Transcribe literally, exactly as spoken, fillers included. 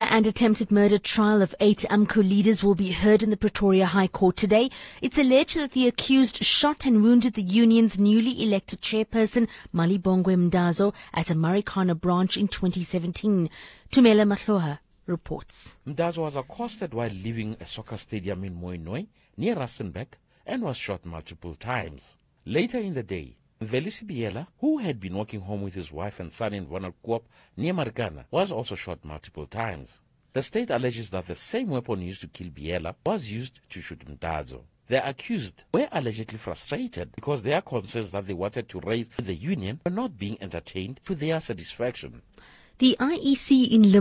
and attempted murder trial of eight AMCU leaders will be heard in the Pretoria High Court today. It's alleged that the accused shot and wounded the union's newly elected chairperson, Malibongwe Mdazo, at a Marikana branch in twenty seventeen. Tumela Mahloha reports. Mdazo was accosted while leaving a soccer stadium in Mooinooi, near Rustenburg, and was shot multiple times. Later in the day, Mvelisi Biela, who had been walking home with his wife and son in Vonalkoop near Marikana, was also shot multiple times. The state alleges that the same weapon used to kill Biela was used to shoot Mdazo. The accused were allegedly frustrated because their concerns that they wanted to raise with the union were not being entertained to their satisfaction. The I E C in Lim